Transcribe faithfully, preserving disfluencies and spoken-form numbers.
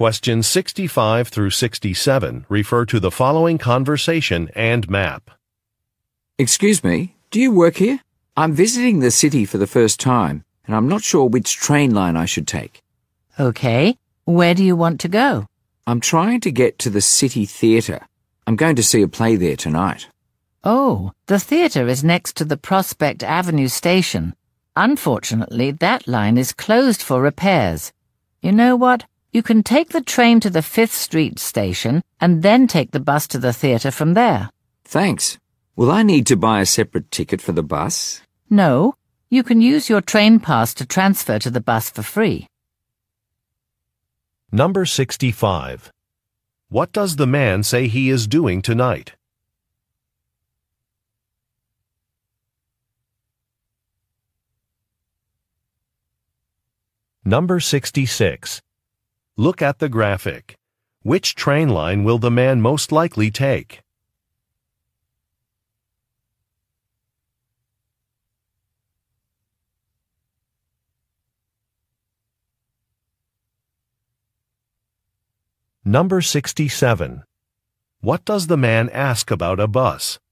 Questions sixty-five through sixty-seven refer to the following conversation and map. Excuse me, do you work here? I'm visiting the city for the first time, and I'm not sure which train line I should take. Okay, where do you want to go? I'm trying to get to the City Theatre. I'm going to see a play there tonight. Oh, the theatre is next to the Prospect Avenue station. Unfortunately, that line is closed for repairs. You know what? You can take the train to the Fifth Street station and then take the bus to the theatre from there. Thanks. Will I need to buy a separate ticket for the bus? No, you can use your train pass to transfer to the bus for free. Number sixty-five. What does the man say he is doing tonight? Number sixty-six. Look at the graphic. Which train line will the man most likely take? Number sixty-seven. What does the man ask about a bus?